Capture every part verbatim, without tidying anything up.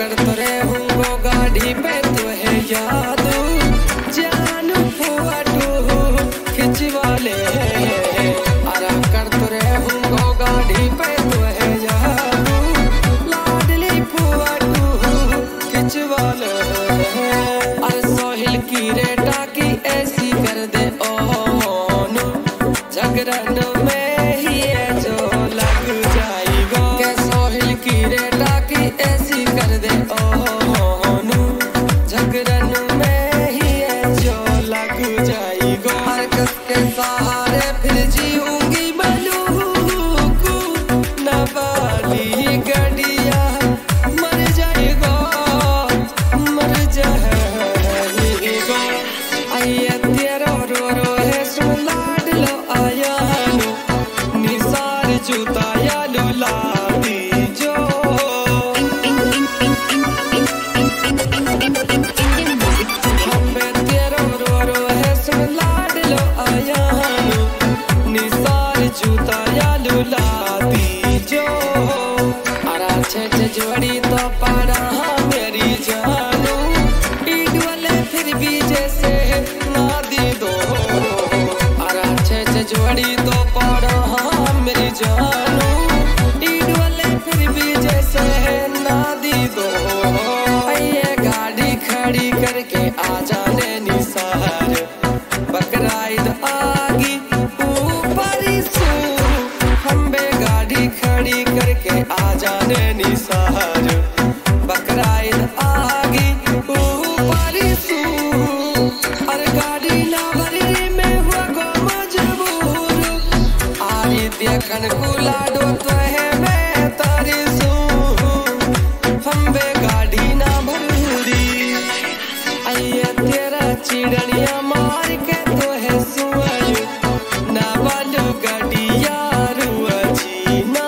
करते रहूंगो गाड़ी पे तो है याद जानू फोटो खिंचवा ले अरे करते रहूंगो गाड़ी पे तो है याद लाडली फोटो खिंचवा ले अरे सोहिल की रेटा की ऐसी कर दे ओन झगड़न में ही है जो लग जाएगा के सोहिल की रेटा की ऐसी कर दे ओन झगड़न में ही है जो लग जाएगा हर कस के सहारे फिर जीऊंगी मलूक नवाली गड़िया मर जाएगा मर जाएगा आइए तेरा रो रो है सुन लाड लो आया निसार जूता या लो लादी जो हमें तेरा रो रो है सुन लाड लो आया निसार जूता या लो लादी जो अरा छे छे जोड़ी तो पारा मेरी जानू ईद वाले फिर भी जैसे ना दी दो अरा छे छे जोड़ी तो पारा मेरी जानू ईद वाले फिर भी जैसे ना दी दो ये गाड़ी खड़ी करके आ जाने निसार बकराइद आगी ऊपर सू हम बे गाड़ी खड़ी करके आ जाने निसार बकराइद आगी ऊपर सू अरे गाड़ी ना भरी में हुआ गो मजबूर आरी देखन कुला दो तो है मैं तारी सू हम बे गाड़ी ना भरूरी आइए तेरा चिड़निया मार के तो है सुआयु ना वालो गड़िया रुआ जीना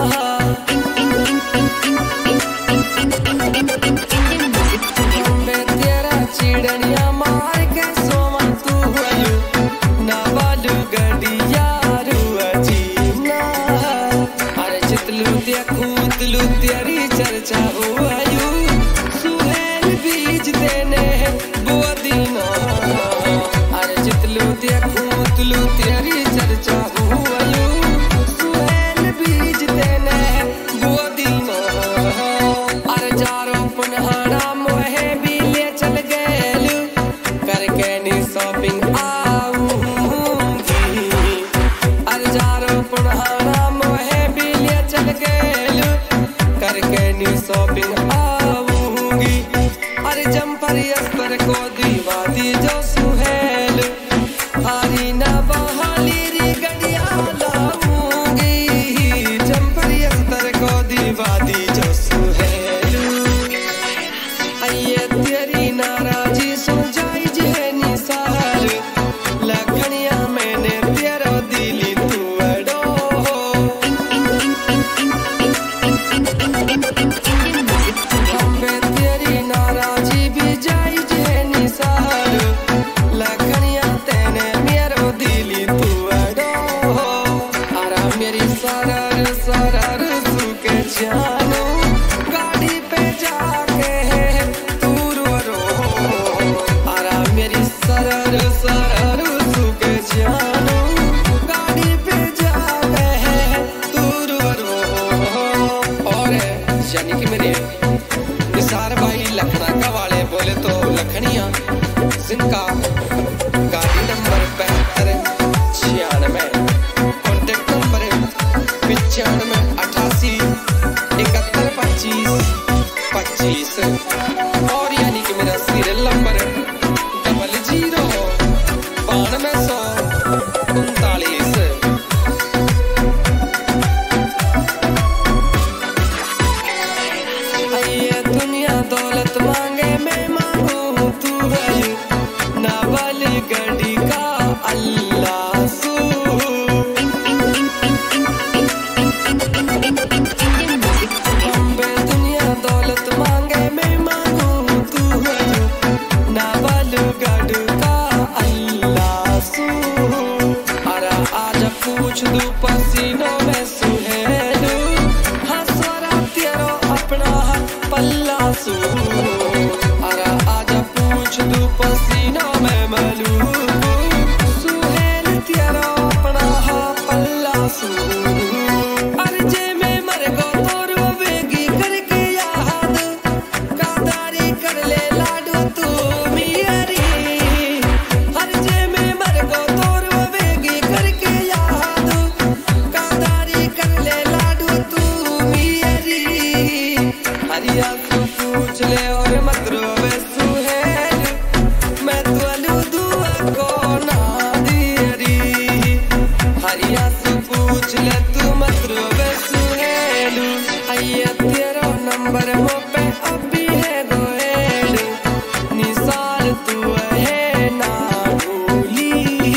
हमें तेरा चिड़निया मार के सोमा तू हुआयु ना वालो गड़िया रुआ जीना अरे चितलू ते खूतलू तेरी चर्चा हुआयु सुहेल बीज देने बोदीना अरे चितलू ते खूतलू तेरी चर्चा हुआयु सुहेल बीज देने बोदीना अरे जारो पुनहाना मोहे भी ले चल गेलू करके नी शॉपिंग आऊंगी अरे जारो पुनहाना मोहे भी ले चल गेलू करके नी शॉपिंग आऊंगी अरे जम्पर अस्तर को दीवा दी जो सुहेल हारी ना बहाली री गड़िया लाऊंगी जम्पर अस्तर को दीवा दी जो सुहेल आइए तेरी नाराजी सो जाई जे निसार लखनिया मैंने तेरा दिली तू अड़ो हमें तेरी नाराजी भी जाई जे निसार लखनिया तेने मेरो दिली तू अड़ो अरा मेरी सरर सरर सुके जानू गाड़ी पे जाके तू रो रो अरा मेरी सरर सरर सुके जानू गाड़ी पे जाके तू रो रो और यानी कि मेरे निसार भाई लखना का वाले बोले तो लखनिया जिनका गाड़ी नंबर बहत्तर छियानवे कॉन्टेक्ट नंबर पिचानवे अठासी इकहत्तर पच्चीस पच्चीस और यानी कि मेरा सीरियल नंबर डबल जीरो बानवे सौ उनतालीस ये दुनिया दौलत मांगे मैं मांगू तू है ना वाली गड़ी का अल्लाह सू हम बे दुनिया दौलत मांगे मैं मांगू पल्ला सू अरे आजा पूछ दू पसीना में मलू सुहेल तेरा अपना हा पल्ला सू अरे जे में मर गो तोर वेगी करके याद कादारी कर ले लाडू तू मियारी अरे जे में मर गो तोर वेगी करके याद कादारी कर ले लाडू तू मियारी हरिया तू पूछ ले और मत रोवे सुहेल मैं तुअलू दुआ को ना दियरी हरिया तू पूछ ले तू मत रोवे सुहेल आइए तेरा नंबर हो पे अभी है गोएल निसार तू है ना भूली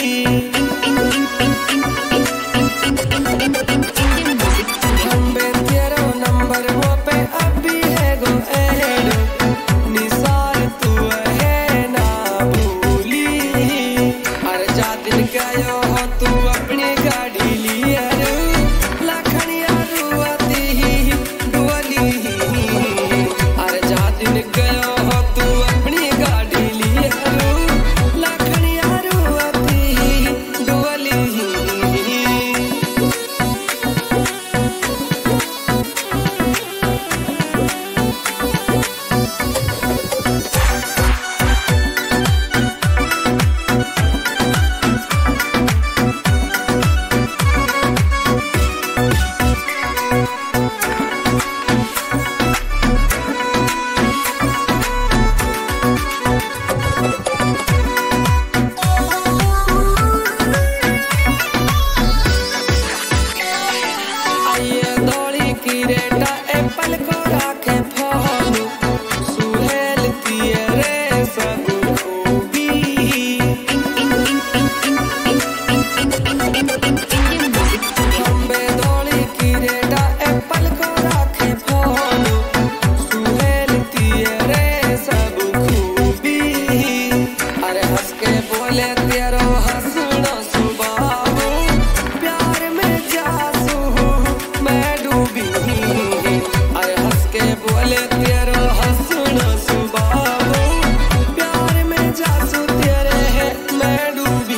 हम बे तेरा नंबर हो पे अभी है गोएल निसार तू है ना भूली अरे जा दिन गयो हो तू अपनी गाड़ी लिया लखनिया रुआती डुअली अरे जा दिन गयो हो तू अपनी गाड़ी लिया लखनिया रुआती डुअली आइए दौड़ी की रेटा एप्पल को राखे फोन सुहेल तेरे सब खूबी हम बे दौड़ी की रेटा एप्पल को राखे फोन सुहेल तेरे सब खूबी अरे हंस के बोले तेरो हंसना सुबाबू प्यार में जासू मैं डूबी अरे हंस के बोले तेरो हंसना सुबाबू प्यार में जासू तेरे है मैं डूबी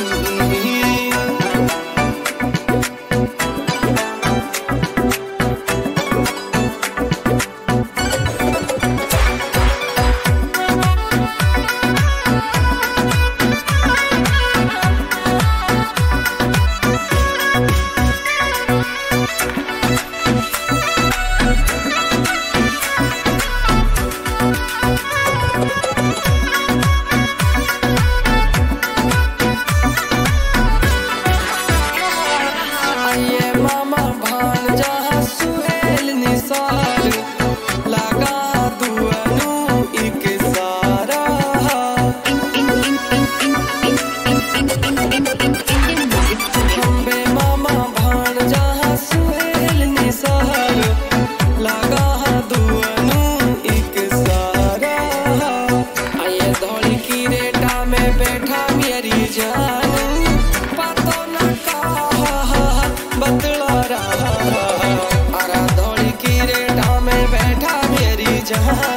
आइए मामा भांजा सुहेल निसार लगा दुअनु एक सारा हम बे मामा भांजा सुहेल निसार लगा दुअनु एक सारा आइए धौली की रेटा में बैठा मेरी जान पतो न कहा बतला रहा अरे धौली की रेटा में बैठा मेरी जान